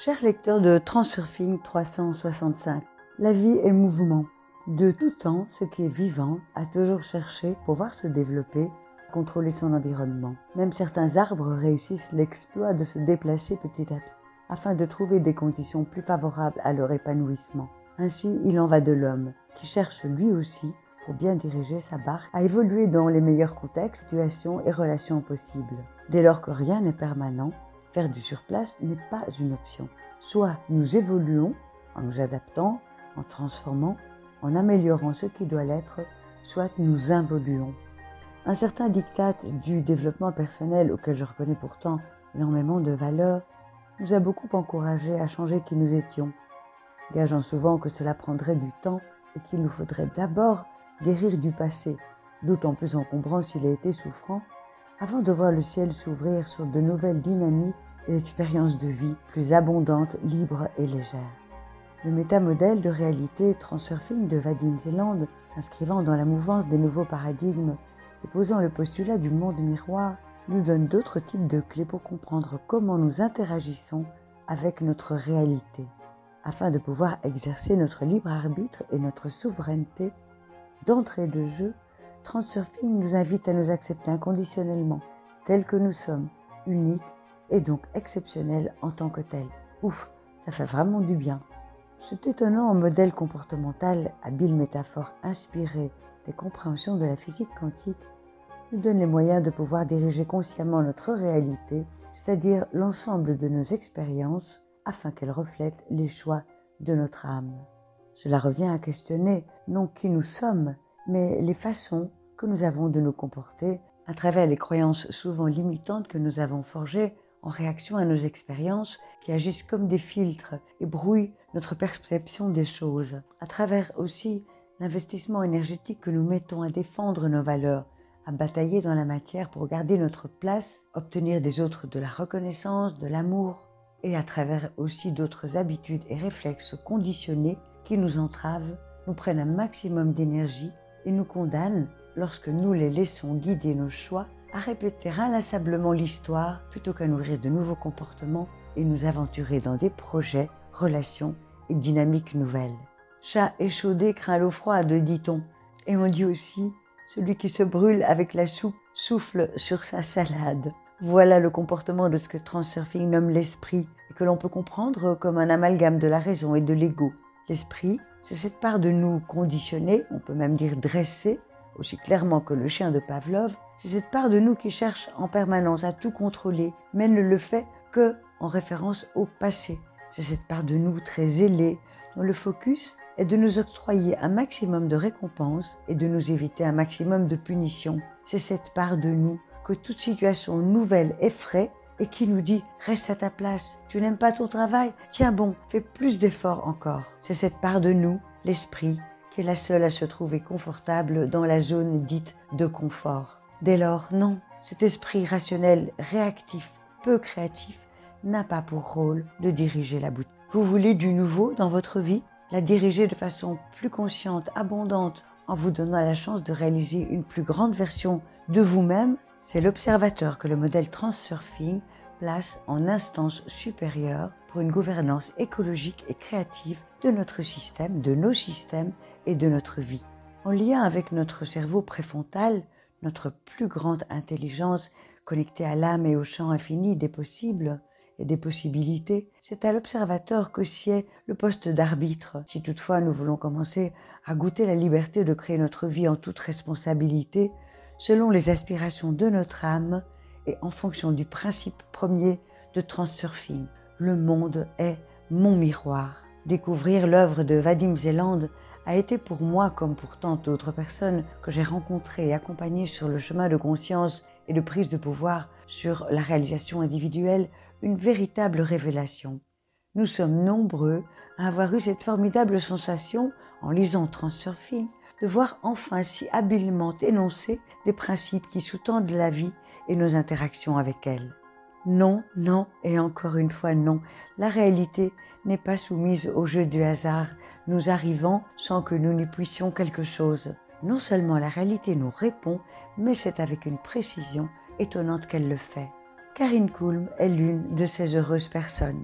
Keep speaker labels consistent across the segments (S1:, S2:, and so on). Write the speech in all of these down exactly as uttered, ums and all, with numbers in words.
S1: Cher lecteur de Transurfing trois cent soixante-cinq, la vie est mouvement. De tout temps, ce qui est vivant a toujours cherché, pour pouvoir se développer, à contrôler son environnement. Même certains arbres réussissent l'exploit de se déplacer petit à petit, afin de trouver des conditions plus favorables à leur épanouissement. Ainsi, il en va de l'homme, qui cherche lui aussi, pour bien diriger sa barque, à évoluer dans les meilleurs contextes, situations et relations possibles. Dès lors que rien n'est permanent, faire du surplace n'est pas une option. Soit nous évoluons en nous adaptant, en transformant, en améliorant ce qui doit l'être, soit nous involuons. Un certain diktat du développement personnel, auquel je reconnais pourtant énormément de valeur, nous a beaucoup encouragés à changer qui nous étions, gageant souvent que cela prendrait du temps et qu'il nous faudrait d'abord guérir du passé, d'autant plus encombrant s'il a été souffrant, avant de voir le ciel s'ouvrir sur de nouvelles dynamiques et expériences de vie plus abondantes, libres et légères. Le métamodèle de réalité Transurfing de Vadim Zeland, s'inscrivant dans la mouvance des nouveaux paradigmes et posant le postulat du monde miroir, nous donne d'autres types de clés pour comprendre comment nous interagissons avec notre réalité. Afin de pouvoir exercer notre libre arbitre et notre souveraineté, d'entrée de jeu, Transurfing nous invite à nous accepter inconditionnellement, tels que nous sommes, uniques et donc exceptionnels en tant que tels. Ouf, ça fait vraiment du bien. Cet étonnant modèle comportemental, habile métaphore inspirée des compréhensions de la physique quantique, nous donne les moyens de pouvoir diriger consciemment notre réalité, c'est-à-dire l'ensemble de nos expériences, afin qu'elles reflètent les choix de notre âme. Cela revient à questionner non qui nous sommes, mais les façons que nous avons de nous comporter à travers les croyances souvent limitantes que nous avons forgées en réaction à nos expériences qui agissent comme des filtres et brouillent notre perception des choses, à travers aussi l'investissement énergétique que nous mettons à défendre nos valeurs, à batailler dans la matière pour garder notre place, obtenir des autres de la reconnaissance, de l'amour, et à travers aussi d'autres habitudes et réflexes conditionnés qui nous entravent, nous prennent un maximum d'énergie et nous condamnent, lorsque nous les laissons guider nos choix, à répéter inlassablement l'histoire plutôt qu'à nourrir de nouveaux comportements et nous aventurer dans des projets, relations et dynamiques nouvelles. Chat échaudé craint l'eau froide, dit-on, et on dit aussi celui qui se brûle avec la soupe souffle sur sa salade. Voilà le comportement de ce que Transurfing nomme l'esprit et que l'on peut comprendre comme un amalgame de la raison et de l'ego. L'esprit, c'est cette part de nous conditionnée, on peut même dire dressée, aussi clairement que le chien de Pavlov, c'est cette part de nous qui cherche en permanence à tout contrôler, mais ne le fait que en référence au passé. C'est cette part de nous très zélée, dont le focus est de nous octroyer un maximum de récompenses et de nous éviter un maximum de punitions. C'est cette part de nous que toute situation nouvelle effraie et qui nous dit « reste à ta place, tu n'aimes pas ton travail, tiens bon, fais plus d'efforts encore ». C'est cette part de nous, l'esprit, qui est la seule à se trouver confortable dans la zone dite de confort. Dès lors, non, cet esprit rationnel, réactif, peu créatif, n'a pas pour rôle de diriger la boutique. Vous voulez du nouveau dans votre vie? La diriger de façon plus consciente, abondante, en vous donnant la chance de réaliser une plus grande version de vous-même? C'est l'observateur que le modèle Transurfing place en instance supérieure pour une gouvernance écologique et créative de notre système, de nos systèmes et de notre vie. En lien avec notre cerveau préfrontal, notre plus grande intelligence connectée à l'âme et au champ infini des possibles et des possibilités, c'est à l'observateur que sied le poste d'arbitre. Si toutefois nous voulons commencer à goûter la liberté de créer notre vie en toute responsabilité, selon les aspirations de notre âme et en fonction du principe premier de Transurfing. Le monde est mon miroir. Découvrir l'œuvre de Vadim Zeland a été pour moi, comme pour tant d'autres personnes que j'ai rencontrées et accompagnées sur le chemin de conscience et de prise de pouvoir sur la réalisation individuelle, une véritable révélation. Nous sommes nombreux à avoir eu cette formidable sensation, en lisant Transurfing, de voir enfin si habilement énoncés des principes qui sous-tendent la vie et nos interactions avec elle. Non, non et encore une fois non, la réalité n'est pas soumise au jeu du hasard, nous arrivons sans que nous n'y puissions quelque chose. Non seulement la réalité nous répond, mais c'est avec une précision étonnante qu'elle le fait. Karine Kulm est l'une de ces heureuses personnes.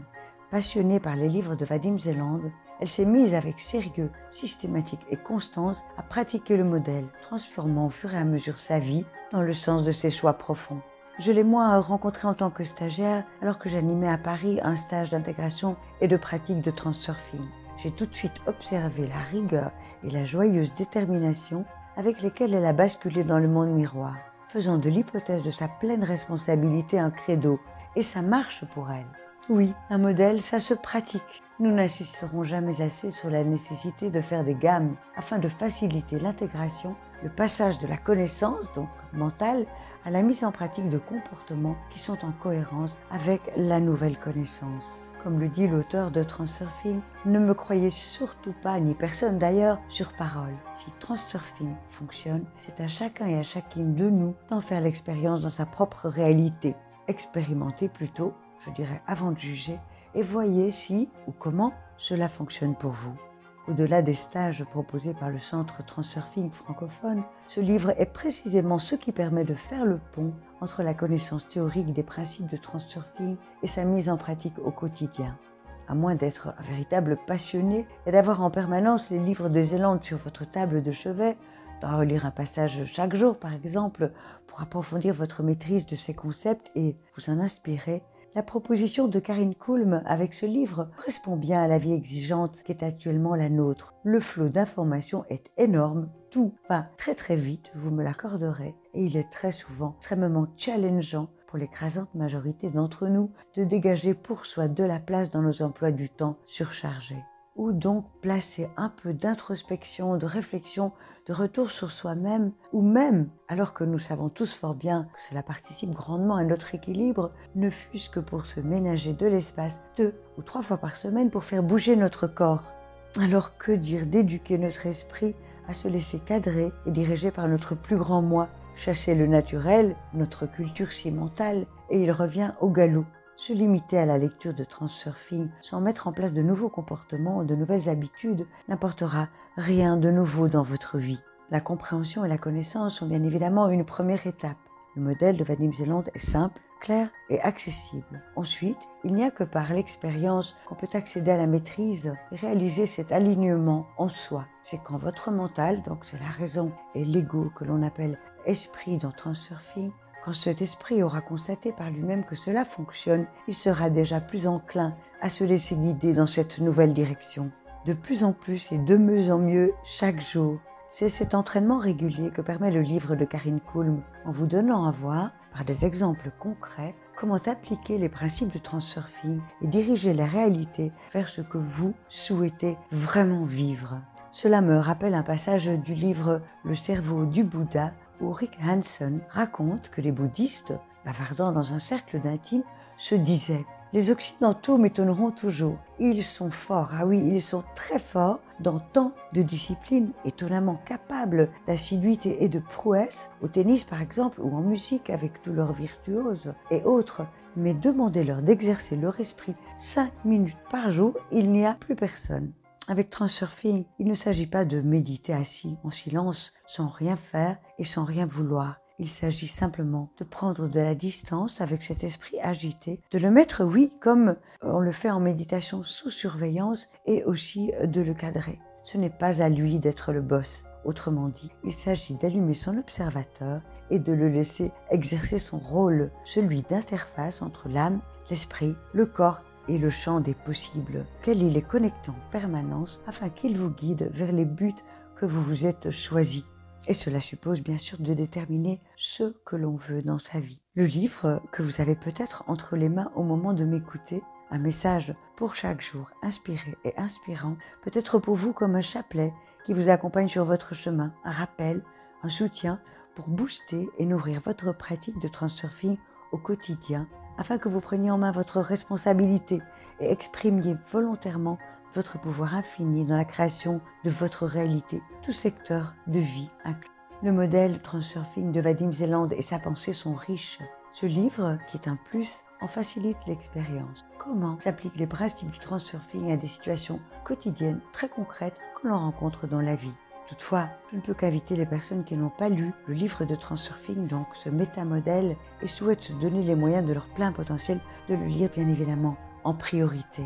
S1: Passionnée par les livres de Vadim Zeland, elle s'est mise avec sérieux, systématique et constance à pratiquer le modèle, transformant au fur et à mesure sa vie dans le sens de ses choix profonds. Je l'ai moi rencontrée en tant que stagiaire alors que j'animais à Paris un stage d'intégration et de pratique de transurfing. J'ai tout de suite observé la rigueur et la joyeuse détermination avec lesquelles elle a basculé dans le monde miroir, faisant de l'hypothèse de sa pleine responsabilité un credo, et ça marche pour elle. Oui, un modèle, ça se pratique. Nous n'insisterons jamais assez sur la nécessité de faire des gammes afin de faciliter l'intégration, le passage de la connaissance, donc mentale, à la mise en pratique de comportements qui sont en cohérence avec la nouvelle connaissance. Comme le dit l'auteur de Transurfing, ne me croyez surtout pas, ni personne d'ailleurs, sur parole. Si Transurfing fonctionne, c'est à chacun et à chacune de nous d'en faire l'expérience dans sa propre réalité. Expérimentez plutôt, je dirais avant de juger, et voyez si ou comment cela fonctionne pour vous. Au-delà des stages proposés par le Centre Transurfing francophone, ce livre est précisément ce qui permet de faire le pont entre la connaissance théorique des principes de transurfing et sa mise en pratique au quotidien. À moins d'être un véritable passionné et d'avoir en permanence les livres de Zeland sur votre table de chevet, d'en relire un passage chaque jour par exemple, pour approfondir votre maîtrise de ces concepts et vous en inspirer, la proposition de Karin Kulm avec ce livre correspond bien à la vie exigeante qui est actuellement la nôtre. Le flot d'informations est énorme, tout va très très vite, vous me l'accorderez, et il est très souvent extrêmement challengeant pour l'écrasante majorité d'entre nous de dégager pour soi de la place dans nos emplois du temps surchargés. Où donc placer un peu d'introspection, de réflexion, de retour sur soi-même, ou même, alors que nous savons tous fort bien que cela participe grandement à notre équilibre, ne fût-ce que pour se ménager de l'espace deux ou trois fois par semaine pour faire bouger notre corps. Alors que dire d'éduquer notre esprit à se laisser cadrer et diriger par notre plus grand moi, chasser le naturel, notre culture si mentale, et il revient au galop. Se limiter à la lecture de Transurfing sans mettre en place de nouveaux comportements ou de nouvelles habitudes n'apportera rien de nouveau dans votre vie. La compréhension et la connaissance sont bien évidemment une première étape. Le modèle de Vadim Zeland est simple, clair et accessible. Ensuite, il n'y a que par l'expérience qu'on peut accéder à la maîtrise et réaliser cet alignement en soi. C'est quand votre mental, donc c'est la raison et l'ego que l'on appelle esprit dans Transurfing, quand cet esprit aura constaté par lui-même que cela fonctionne, il sera déjà plus enclin à se laisser guider dans cette nouvelle direction. De plus en plus et de mieux en mieux chaque jour. C'est cet entraînement régulier que permet le livre de Karin Kulm, en vous donnant à voir, par des exemples concrets, comment appliquer les principes de Transurfing et diriger la réalité vers ce que vous souhaitez vraiment vivre. Cela me rappelle un passage du livre Le cerveau du Bouddha, où Rick Hanson raconte que les bouddhistes, bavardant dans un cercle d'intimes, se disaient « Les occidentaux m'étonneront toujours. Ils sont forts, ah oui, ils sont très forts dans tant de disciplines, étonnamment capables d'assiduité et de prouesse, au tennis par exemple, ou en musique avec tous leurs virtuoses et autres. Mais demandez-leur d'exercer leur esprit cinq minutes par jour, il n'y a plus personne. » Avec Transurfing, il ne s'agit pas de méditer assis, en silence, sans rien faire et sans rien vouloir. Il s'agit simplement de prendre de la distance avec cet esprit agité, de le mettre, oui, comme on le fait en méditation sous surveillance, et aussi de le cadrer. Ce n'est pas à lui d'être le boss. Autrement dit, il s'agit d'allumer son observateur et de le laisser exercer son rôle, celui d'interface entre l'âme, l'esprit, le corps et le champ des possibles, auquel il est connecté en permanence afin qu'il vous guide vers les buts que vous vous êtes choisis. Et cela suppose bien sûr de déterminer ce que l'on veut dans sa vie. Le livre que vous avez peut-être entre les mains au moment de m'écouter, un message pour chaque jour inspiré et inspirant, peut être pour vous comme un chapelet qui vous accompagne sur votre chemin, un rappel, un soutien pour booster et nourrir votre pratique de Transurfing au quotidien, afin que vous preniez en main votre responsabilité et exprimiez volontairement votre pouvoir infini dans la création de votre réalité, tout secteur de vie inclus. Le modèle Transurfing de Vadim Zeland et sa pensée sont riches. Ce livre, qui est un plus, en facilite l'expérience. Comment s'appliquent les principes du Transurfing à des situations quotidiennes très concrètes que l'on rencontre dans la vie. Toutefois, je ne peux qu'inviter les personnes qui n'ont pas lu le livre de Transurfing, donc ce métamodèle, et souhaitent se donner les moyens de leur plein potentiel de le lire bien évidemment en priorité.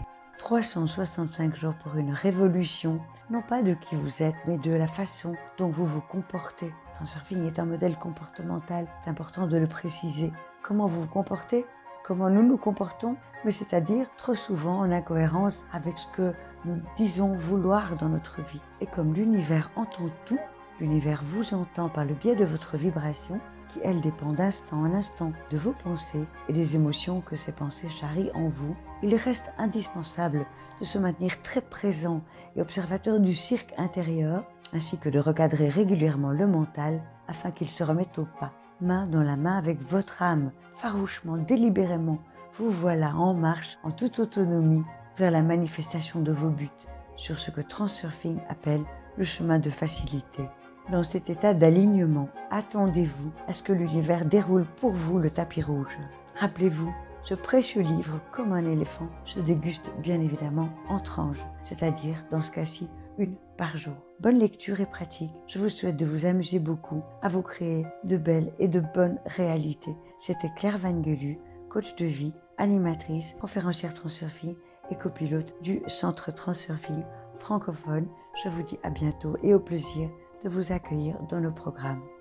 S1: trois cent soixante-cinq jours pour une révolution, non pas de qui vous êtes, mais de la façon dont vous vous comportez. Transurfing est un modèle comportemental, c'est important de le préciser. Comment vous vous comportez ? Comment nous nous comportons ? Mais c'est-à-dire trop souvent en incohérence avec ce que nous disons vouloir dans notre vie. Et comme l'univers entend tout, l'univers vous entend par le biais de votre vibration, qui elle dépend d'instant en instant de vos pensées et des émotions que ces pensées charrient en vous, il reste indispensable de se maintenir très présent et observateur du cirque intérieur, ainsi que de recadrer régulièrement le mental afin qu'il se remette au pas, main dans la main avec votre âme, farouchement, délibérément. Vous voilà en marche, en toute autonomie, vers la manifestation de vos buts, sur ce que Transurfing appelle le chemin de facilité. Dans cet état d'alignement, attendez-vous à ce que l'univers déroule pour vous le tapis rouge. Rappelez-vous, ce précieux livre, comme un éléphant, se déguste bien évidemment en tranches, c'est-à-dire, dans ce cas-ci, une par jour. Bonne lecture et pratique. Je vous souhaite de vous amuser beaucoup, à vous créer de belles et de bonnes réalités. C'était Claire Vangelu, coach de vie, animatrice, conférencière Transurfing et copilote du Centre Transurfing francophone. Je vous dis à bientôt et au plaisir de vous accueillir dans nos programmes.